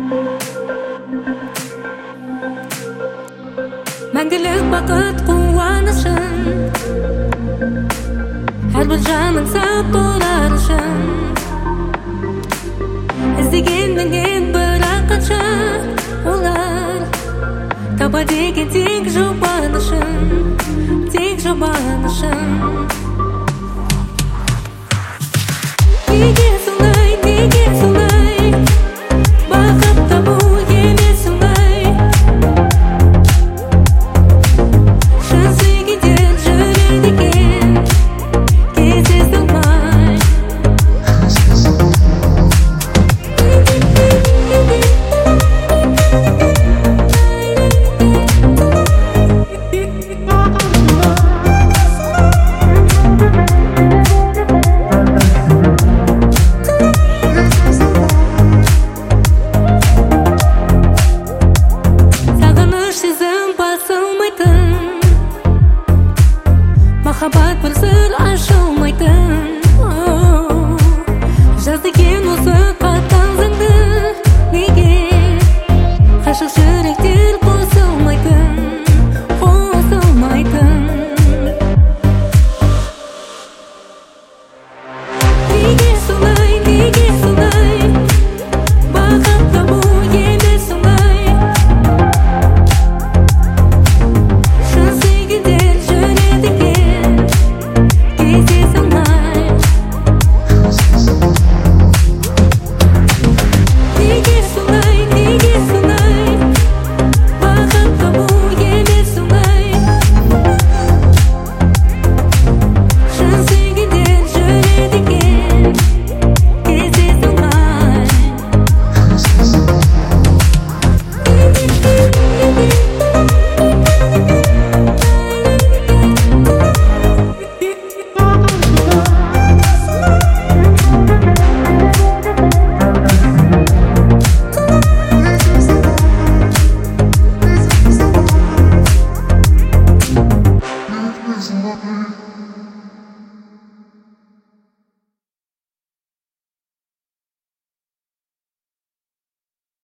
Мәңгілік бақыт қуанышын әрбір жаның сап болар үшін іздегенменен бірақ қанша олар таба деген тек жұбанышын Неге солай бақыт табу емес оңай шын сүйгендер жүреді екен кездесе алмай Махаббат бір сыр ашылмайтын Жаз деген осы қатал заңды Неге ғашық жүректер қосылмайтын Неге солай бақыт табу емес оңай шын сүйгендер жүреді екен кездесе алмай Неге солай бақыт табу емес оңай шын сүйгендер жүреді екен кездесе алмай Listen,